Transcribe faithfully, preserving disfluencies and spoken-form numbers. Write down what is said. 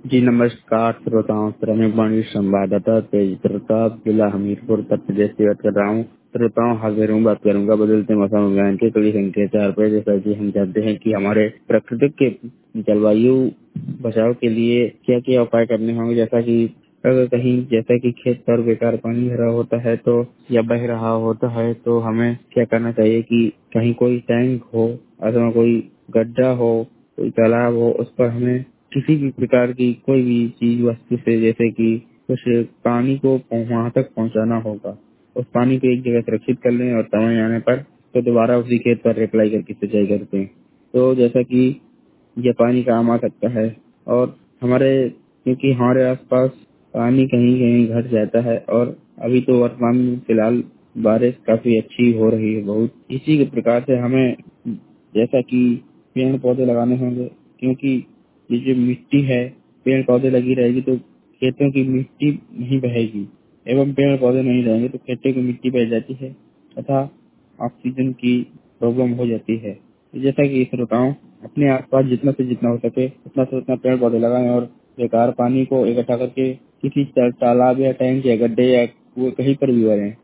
जी नमस्कार श्रोताओं, श्रमिक संवाददाता तेज प्रताप, जिला हमीरपुर, उत्तर प्रदेश से बात कर रहा हूँ। श्रोताओं, हाजिर हूँ, बात करूंगा बदलते मौसम विज्ञान के कड़ी संख्या चार पर। जैसा कि हम जानते हैं कि हमारे प्राकृतिक के जलवायु बचाव के लिए क्या क्या उपाय करने होंगे। जैसा कि अगर कहीं जैसा कि खेत पर बेकार पानी भरा होता है तो या बह रहा होता है तो हमें क्या करना चाहिए कि कहीं कोई टैंक हो अथवा कोई गड्ढा हो, कोई तालाब हो, उस पर हमें किसी भी प्रकार की कोई भी चीज वस्तु से जैसे कि कुछ पानी को वहां तक पहुंचाना होगा। उस पानी को एक जगह सुरक्षित कर लें और समय आने पर तो दोबारा उसी खेत पर रिप्लाई करके सिंचाई करते हैं। तो जैसा कि ये पानी काम आ सकता है। और हमारे क्योंकि हमारे आसपास पानी कहीं कहीं घट जाता है और अभी तो वर्तमान में फिलहाल बारिश काफी अच्छी हो रही है बहुत। इसी के प्रकार से हमें जैसा कि पेड़ पौधे लगाने होंगे, क्योंकि ये जो मिट्टी है, पेड़ पौधे लगी रहेगी तो खेतों की मिट्टी नहीं बहेगी, एवं पेड़ पौधे नहीं रहेंगे तो खेतों की मिट्टी बह जाती है तथा ऑक्सीजन की प्रॉब्लम हो जाती है। जैसा कि श्रोताओं, अपने आसपास जितना से जितना हो सके उतना से उतना पेड़ पौधे लगाएं और बेकार पानी को इकट्ठा करके किसी तालाब या टैंक या गड्ढे या कुएं कहीं पर भी भरें।